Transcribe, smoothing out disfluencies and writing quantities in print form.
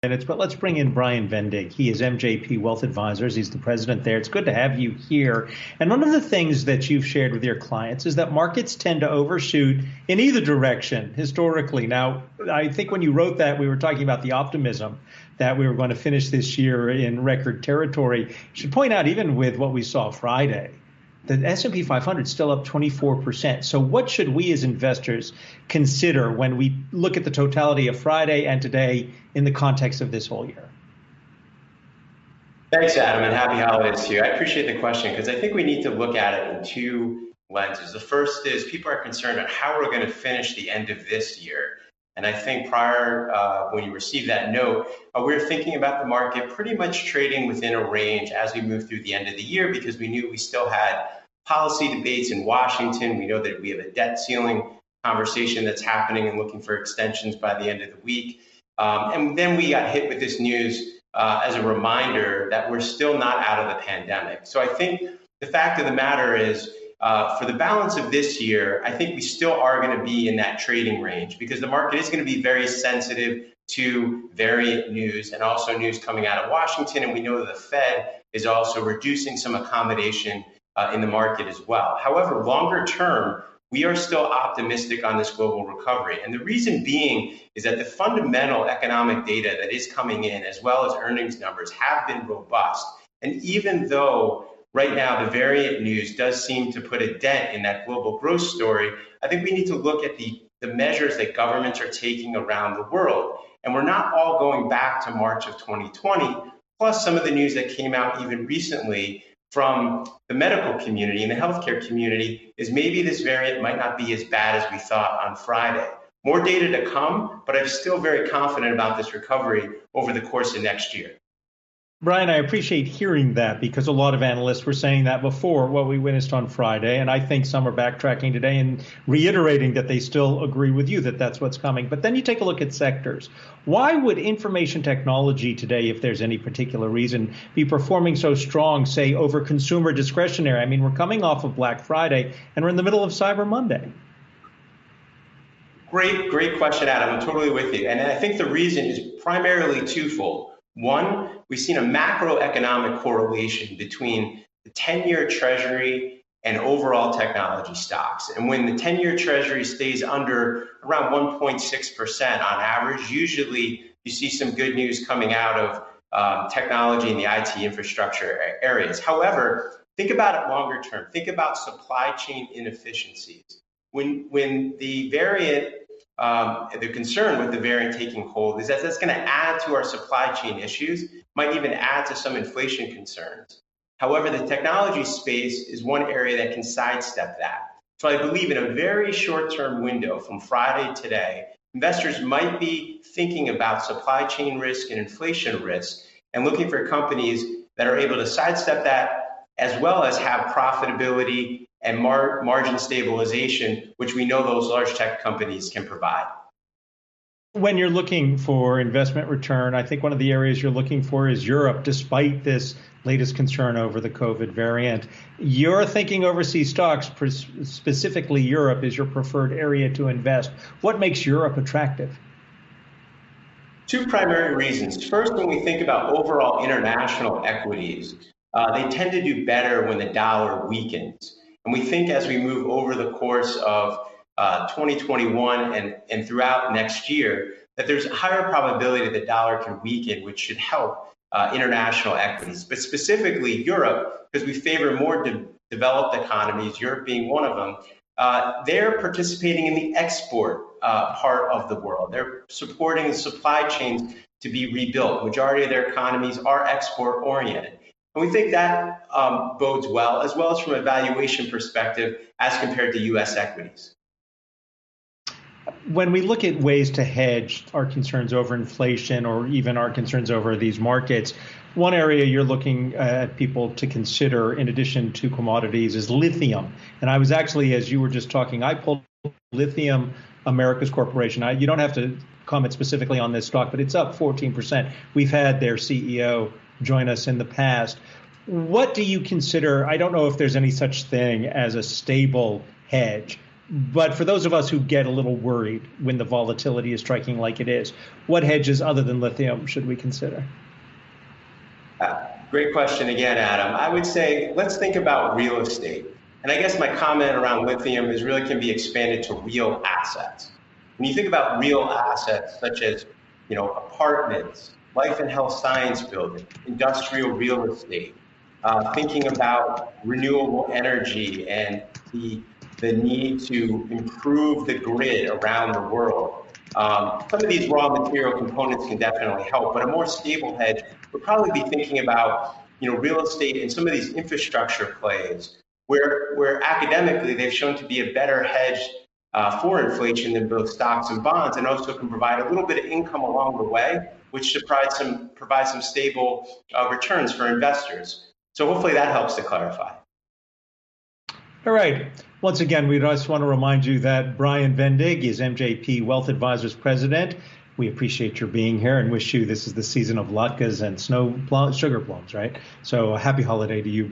minutes, but let's bring in Brian Vendig. He is MJP Wealth Advisors. He's the president there. It's good to have you here. And one of the things that you've shared with your clients is that markets tend to overshoot in either direction historically. Now, I think when you wrote that, we were talking about the optimism that we were going to finish this year in record territory. You should point out, even with what we saw Friday, the S&P 500 is still up 24%. So what should we as investors consider when we look at the totality of Friday and today in the context of this whole year? Thanks, Adam, and happy holidays to you. I appreciate the question because I think we need to look at it in two lenses. The first is people are concerned about how we're going to finish the end of this year. And I think when you received that note, we were thinking about the market pretty much trading within a range as we move through the end of the year because we knew we still had policy debates in Washington. We know that we have a debt ceiling conversation that's happening and looking for extensions by the end of the week. And then we got hit with this news as a reminder that we're still not out of the pandemic. So I think the fact of the matter is, for the balance of this year, I think we still are going to be in that trading range because the market is going to be very sensitive to variant news and also news coming out of Washington. And we know that the Fed is also reducing some accommodation in the market as well. However, longer term, we are still optimistic on this global recovery. And the reason being is that the fundamental economic data that is coming in, as well as earnings numbers, have been robust. And even though right now, the variant news does seem to put a dent in that global growth story, I think we need to look at the measures that governments are taking around the world. And we're not all going back to March of 2020, plus some of the news that came out even recently from the medical community and the healthcare community is maybe this variant might not be as bad as we thought on Friday. More data to come, but I'm still very confident about this recovery over the course of next year. Brian, I appreciate hearing that because a lot of analysts were saying that before what we witnessed on Friday. And I think some are backtracking today and reiterating that they still agree with you that that's what's coming. But then you take a look at sectors. Why would information technology today, if there's any particular reason, be performing so strong, say, over consumer discretionary? I mean, we're coming off of Black Friday and we're in the middle of Cyber Monday. Great question, Adam. I'm totally with you. And I think the reason is primarily twofold. One, we've seen a macroeconomic correlation between the 10-year Treasury and overall technology stocks. And when the 10-year Treasury stays under around 1.6% on average, usually you see some good news coming out of technology and the IT infrastructure areas. However, think about it longer term. Think about supply chain inefficiencies. When the variant the concern with the variant taking hold is that that's going to add to our supply chain issues, might even add to some inflation concerns. However, the technology space is one area that can sidestep that. So I believe in a very short-term window from Friday to today, investors might be thinking about supply chain risk and inflation risk and looking for companies that are able to sidestep that as well as have profitability and margin stabilization, which we know those large tech companies can provide. When you're looking for investment return, I think one of the areas you're looking for is Europe, despite this latest concern over the COVID variant. You're thinking overseas stocks, specifically Europe, is your preferred area to invest. What makes Europe attractive? Two primary reasons. First, when we think about overall international equities, they tend to do better when the dollar weakens. And we think as we move over the course of 2021 and throughout next year, that there's a higher probability the dollar can weaken, which should help international equities. But specifically Europe, because we favor more developed economies, Europe being one of them, they're participating in the export part of the world. They're supporting the supply chains to be rebuilt. Majority of their economies are export oriented. And we think that bodes well as from a valuation perspective as compared to U.S. equities. When we look at ways to hedge our concerns over inflation or even our concerns over these markets, one area you're looking at people to consider in addition to commodities is lithium. And I was actually, as you were just talking, I pulled Lithium Americas Corporation. You don't have to comment specifically on this stock, but it's up 14%. We've had their CEO join us in the past. What do you consider? I don't know if there's any such thing as a stable hedge, But for those of us who get a little worried when the volatility is striking like it is, what hedges other than lithium should we consider? Great question again, Adam. I would say let's think about real estate. And I guess my comment around lithium is really can be expanded to real assets. When you think about real assets such as, apartments, life and health science buildings, industrial real estate, thinking about renewable energy and the need to improve the grid around the world. Some of these raw material components can definitely help, but a more stable hedge would probably be thinking about, real estate and some of these infrastructure plays where academically they've shown to be a better hedge for inflation than both stocks and bonds, and also can provide a little bit of income along the way, which should provide some stable returns for investors. So hopefully that helps to clarify. All right. Once again, we just want to remind you that Brian Vendig is MJP Wealth Advisors President. We appreciate your being here and wish you this is the season of latkes and sugar plums, right? So a happy holiday to you.